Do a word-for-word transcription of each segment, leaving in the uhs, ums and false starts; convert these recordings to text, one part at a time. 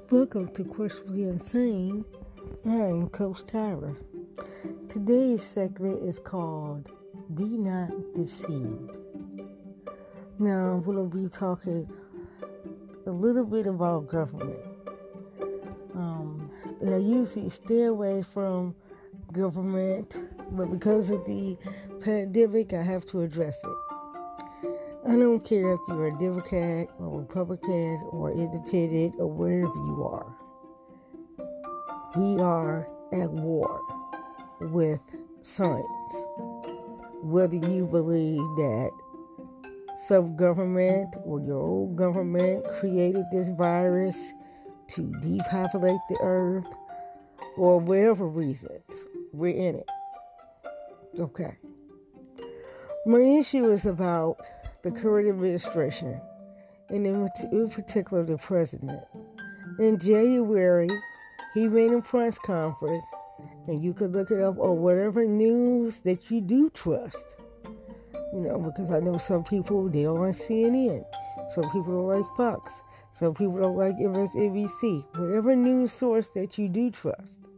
Welcome to Questionably Insane. I'm Coach Tyra. Today's segment is called Be Not Deceived. Now, I'm going to be talking a little bit about government. Um, and I usually stay away from government, but because of the pandemic, I have to address it. I don't care if you're a Democrat or Republican or independent or wherever you are. We are at war with science. Whether you believe that some government or your own government created this virus to depopulate the earth or whatever reasons, we're in it. Okay. My issue is about the current administration, and in, in particular the president. In January, he made a press conference, and you could look it up on whatever news that you do trust. You know, because I know some people, they don't like C N N. Some people don't like Fox. Some people don't like M S N B C. Whatever news source that you do trust.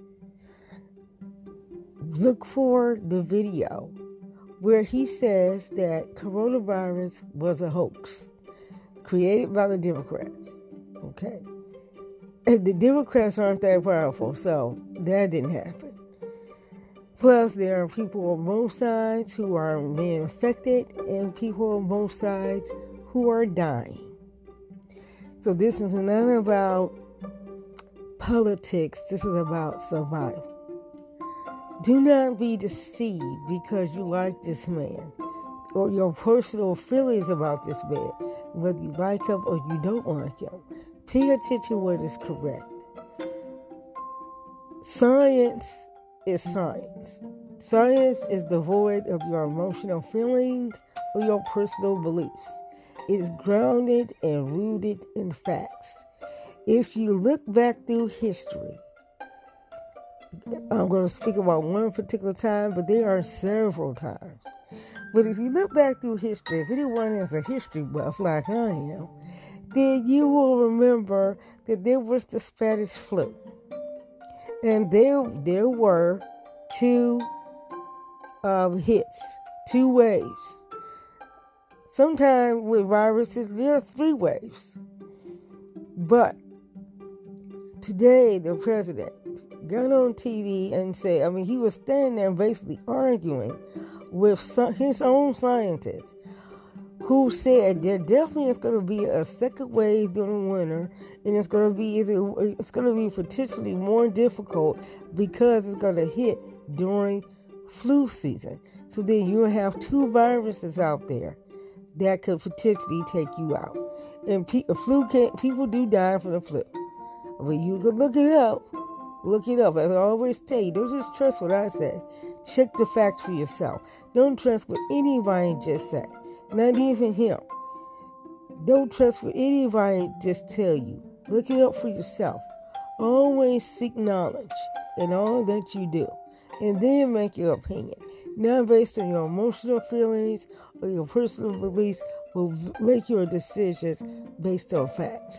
Look for the video where he says that coronavirus was a hoax created by the Democrats. Okay. And the Democrats aren't that powerful, so that didn't happen. Plus, there are people on both sides who are being affected and people on both sides who are dying. So this is not about politics. This is about survival. Do not be deceived because you like this man or your personal feelings about this man, whether you like him or you don't like him. Pay attention to what is correct. Science is science. Science is devoid of your emotional feelings or your personal beliefs. It is grounded and rooted in facts. If you look back through history, I'm going to speak about one particular time, but there are several times. But if you look back through history, if anyone has a history buff like I am, then you will remember that there was the Spanish flu. And there, there were two um, hits, two waves. Sometimes with viruses, there are three waves. But today, the president got on T V and said, I mean, he was standing there basically arguing with some, his own scientists who said there definitely is going to be a second wave during the winter, and it's going to be either, it's going to be potentially more difficult because it's going to hit during flu season. So then you have two viruses out there that could potentially take you out. And pe- flu can't, people do die from the flu. But you can look it up. Look it up. As I always tell you, don't just trust what I say. Check the facts for yourself. Don't trust what anybody just said. Not even him. Don't trust what anybody just tell you. Look it up for yourself. Always seek knowledge in all that you do. And then make your opinion. Not based on your emotional feelings or your personal beliefs, but make your decisions based on facts.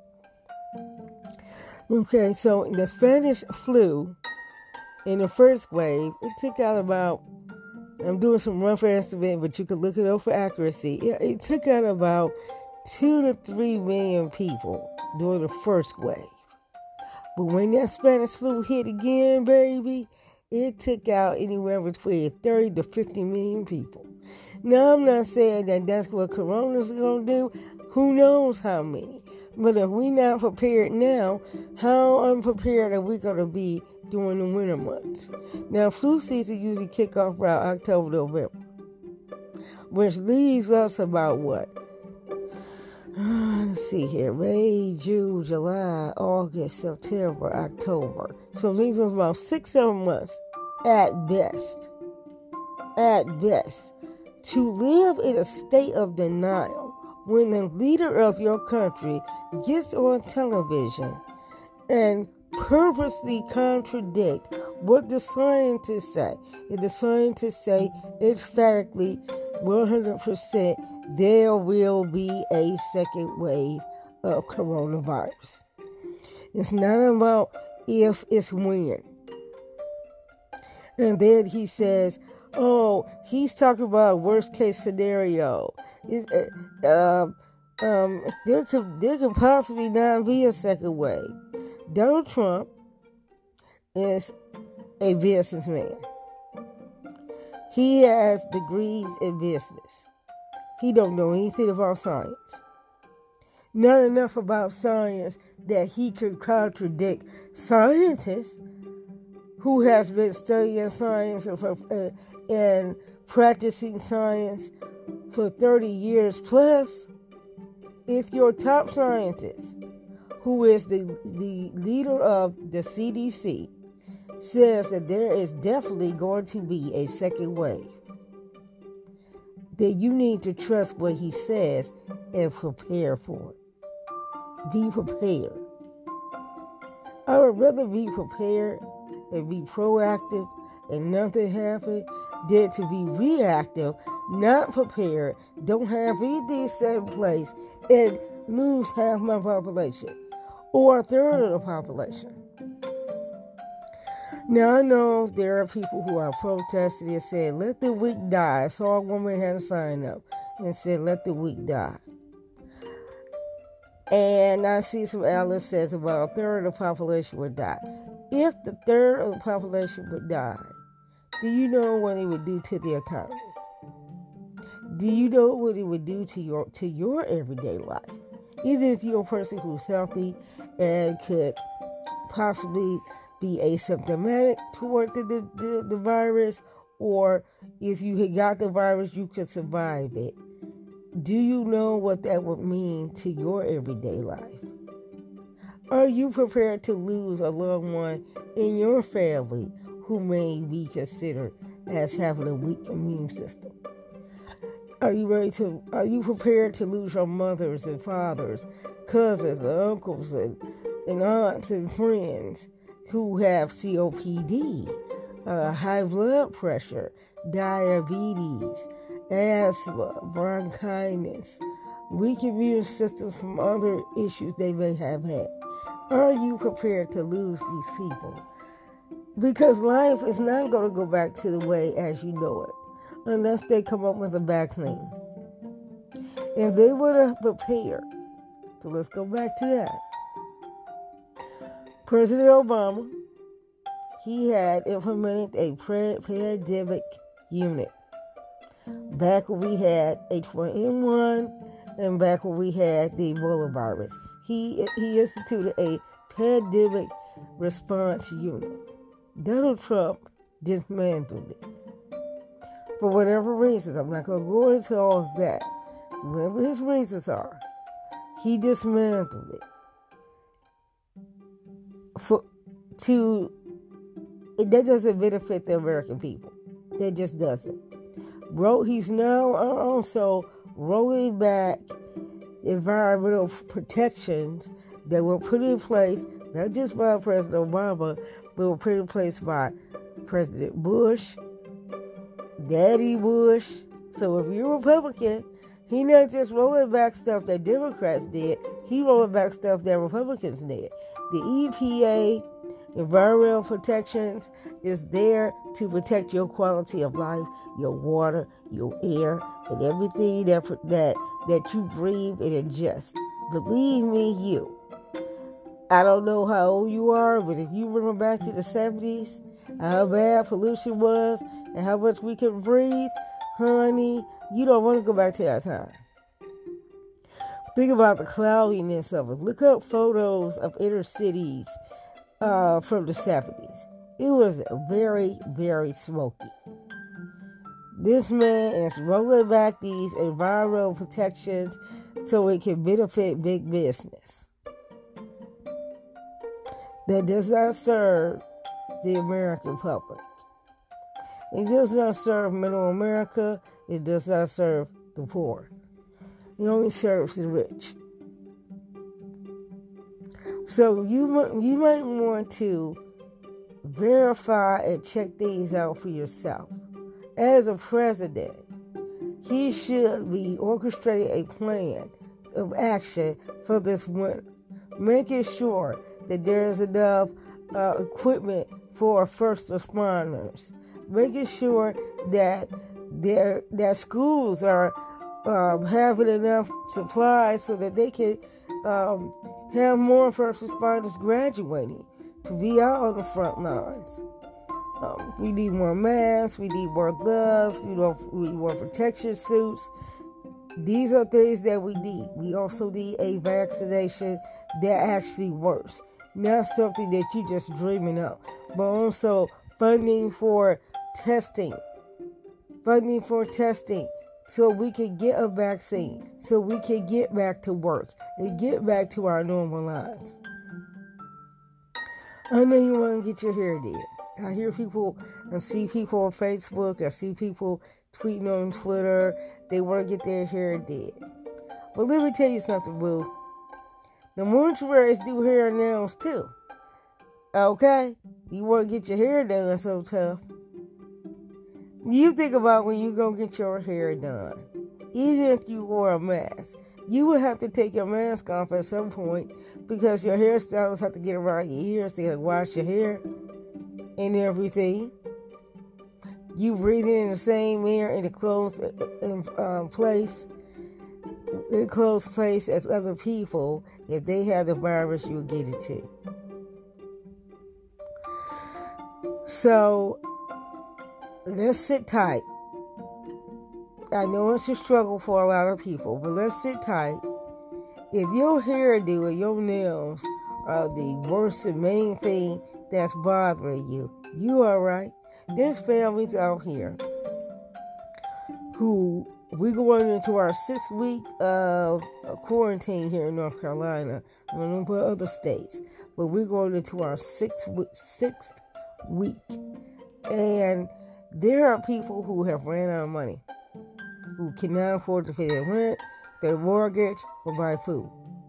Okay, so the Spanish flu, in the first wave, it took out about, I'm doing some rough estimate, but you can look it up for accuracy. It, it took out about two to three million people during the first wave. But when that Spanish flu hit again, baby, it took out anywhere between thirty to fifty million people. Now, I'm not saying that that's what Corona's going to do. Who knows how many? But if we're not prepared now, how unprepared are we going to be during the winter months? Now, flu season usually kick off around October, November, which leaves us about what? Uh, let's see here. May, June, July, August, September, October. So it leaves us about six, seven months at best. At best. To live in a state of denial when the leader of your country gets on television and purposely contradict what the scientists say. And the scientists say emphatically, one hundred percent, there will be a second wave of coronavirus. It's not about if, it's when. And then he says, oh, he's talking about worst case scenario. It, uh, um, um, there could there could possibly not be a second wave. Donald Trump is a businessman. He has degrees in business. He don't know anything about science. Not enough about science that he could contradict scientists who has been studying science and, and practicing science for thirty years plus. If your top scientist, who is the, the leader of the C D C, says that there is definitely going to be a second wave, then you need to trust what he says and prepare for it. Be prepared. I would rather be prepared and be proactive and nothing happen than to be reactive, not prepared, don't have anything set in place, and lose half my population or a third of the population. Now, I know there are people who are protesting and saying, let the weak die. I saw a woman had a sign up and said, let the weak die. And I see some analysts says about a third of the population would die. If the third of the population would die, do you know what it would do to the economy? Do you know what it would do to your to your everyday life? Even if you're a person who's healthy and could possibly be asymptomatic toward the, the, the, the virus, or if you had got the virus, you could survive it. Do you know what that would mean to your everyday life? Are you prepared to lose a loved one in your family who may be considered as having a weak immune system? Are you ready to, are you prepared to lose your mothers and fathers, cousins and uncles and, and aunts and friends who have C O P D, uh, high blood pressure, diabetes, asthma, bronchitis, weak immune systems from other issues they may have had? Are you prepared to lose these people? Because life is not going to go back to the way as you know it, unless they come up with a vaccine. If they would have prepared, so let's go back to that. President Obama, he had implemented a pandemic unit back when we had H one N one and back when we had the Ebola virus. He, he instituted a pandemic response unit. Donald Trump dismantled it. For whatever reason, I'm not going to go into all of that. Whatever his reasons are, he dismantled it. For, to, it, that doesn't benefit the American people. That just doesn't. Bro, he's now also rolling back environmental protections that were put in place, not just by President Obama, but were put in place by President Bush, Daddy Bush. So if you're a Republican, he not just rolling back stuff that Democrats did, he rolling back stuff that Republicans did. The E P A, environmental protections, is there to protect your quality of life, your water, your air, and everything that that that you breathe and ingest. Believe me, you. I don't know how old you are, but if you remember back to the seventies, how bad pollution was and how much we could breathe, honey, you don't want to go back to that time. Think about the cloudiness of it. Look up photos of inner cities uh, from the seventies. It was very, very smoky. This man is rolling back these environmental protections so it can benefit big business. That does not serve the American public. It does not serve middle America. It does not serve the poor. It only serves the rich. So you you might want to verify and check things out for yourself. As a president, he should be orchestrating a plan of action for this winter, making sure that there's enough uh, equipment for first responders, making sure that their that schools are um, having enough supplies so that they can um, have more first responders graduating to be out on the front lines. Um, we need more masks, we need more gloves, we need, we need more protection suits. These are things that we need. We also need a vaccination that actually works. Not something that you're just dreaming up, but also funding for testing. Funding for testing so we can get a vaccine, so we can get back to work and get back to our normal lives. I know you want to get your hair did. I hear people and see people on Facebook. I see people tweeting on Twitter. They want to get their hair did. But let me tell you something, boo. The mortuaries do hair and nails too. Okay? You want to get your hair done so tough. You think about when you go get your hair done. Even if you wore a mask, you would have to take your mask off at some point because your hairstylists have to get around your ears to wash your hair and everything. You breathing in the same air in a closed uh, place, in a closed place as other people. If they have the virus, you'll get it too. So let's sit tight. I know it's a struggle for a lot of people, but let's sit tight. If your hairdo and your nails are the worst and main thing that's bothering you, you all right. There's families out here who we're going into our sixth week of quarantine here in North Carolina. I don't know about other states, but we're going into our sixth sixth week, and there are people who have ran out of money, who cannot afford to pay their rent, their mortgage, or buy food.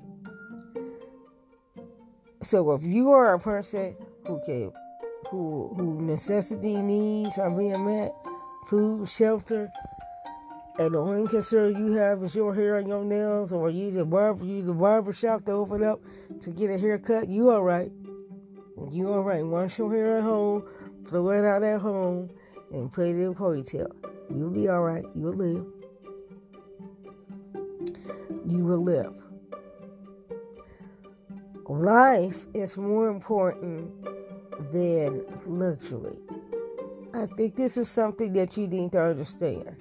So if you are a person who can, who who necessity needs are being met, food, shelter, and the only concern you have is your hair and your nails, or you the barber, you the barber shop to open up to get a haircut, you all right. You all right. Wash your hair at home, blow it out at home, and put it in a ponytail. You'll be all right. You'll live. You will live. Life is more important than luxury. I think this is something that you need to understand.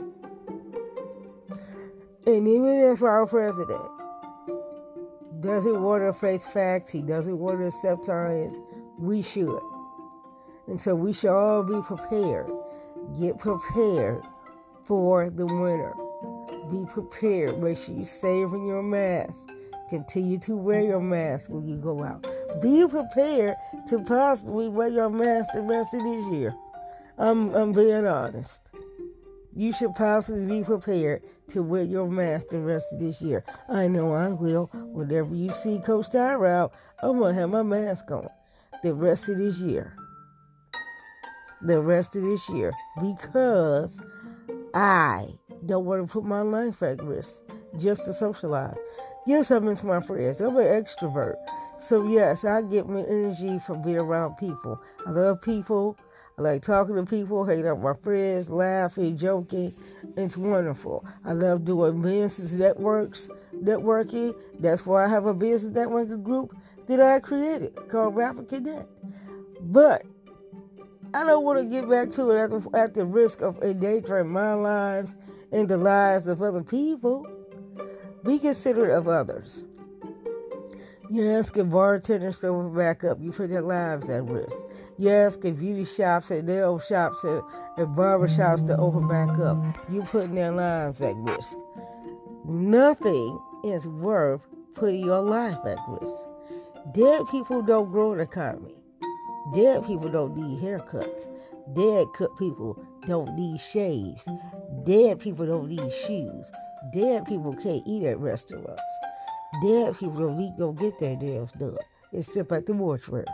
And even if our president doesn't want to face facts, he doesn't want to accept science, we should. And so we should all be prepared. Get prepared for the winter. Be prepared. Make sure you save in your mask. Continue to wear your mask when you go out. Be prepared to possibly wear your mask the rest of this year. I'm, I'm being honest. You should possibly be prepared to wear your mask the rest of this year. I know I will. Whenever you see Coach Tyra out, I'm going to have my mask on the rest of this year. The rest of this year. Because I don't want to put my life at risk just to socialize. Yes, I miss my friends. I'm an extrovert. So yes, I get my energy from being around people. I love people. I like talking to people, hanging out with my friends, laughing, joking. It's wonderful. I love doing business networks, networking. That's why I have a business networking group that I created called Rapid Connect. But I don't want to get back to it at the, at the risk of endangering my lives and the lives of other people. Be considerate of others. You ask if bartenders to open back up, you put their lives at risk. You ask if beauty shops and nail shops and, and barber shops to open back up, you putting their lives at risk. Nothing is worth putting your life at risk. Dead people don't grow an economy. Dead people don't need haircuts. Dead people don't need shaves. Dead people don't need shoes. Dead people can't eat at restaurants. Dead people don't need to go get their nails done, except at the mortuary.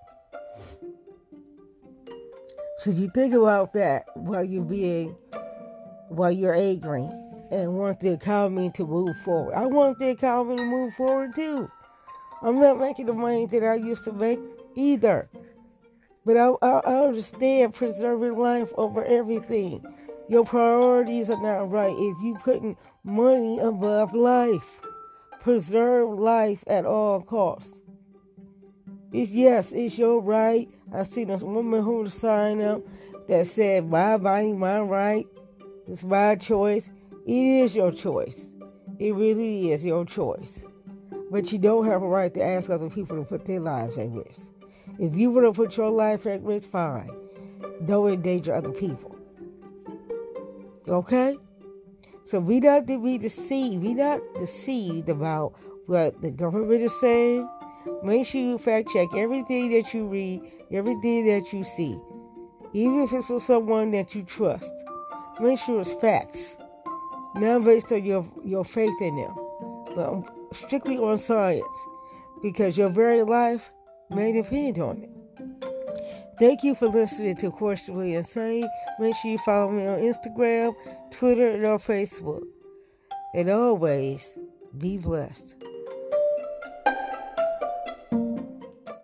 So you think about that while you're being, while you're angry and want the economy to move forward. I want the economy to move forward too. I'm not making the money that I used to make either. But I, I, I understand preserving life over everything. Your priorities are not right if you putting money above life. Preserve life at all costs. It's, yes, it's your right. I seen a woman who signed up that said, my body, my right. It's my choice. It is your choice. It really is your choice. But you don't have a right to ask other people to put their lives at risk. If you want to put your life at risk, fine. Don't endanger other people. Okay? So we not to be deceived. We not deceived about what the government is saying. Make sure you fact check everything that you read, everything that you see. Even if it's for someone that you trust. Make sure it's facts. Not based on your, your faith in them. But strictly on science. Because your very life may depend on it. Thank you for listening to Questionably Insane. Make sure you follow me on Instagram, Twitter, and on Facebook. And always, be blessed.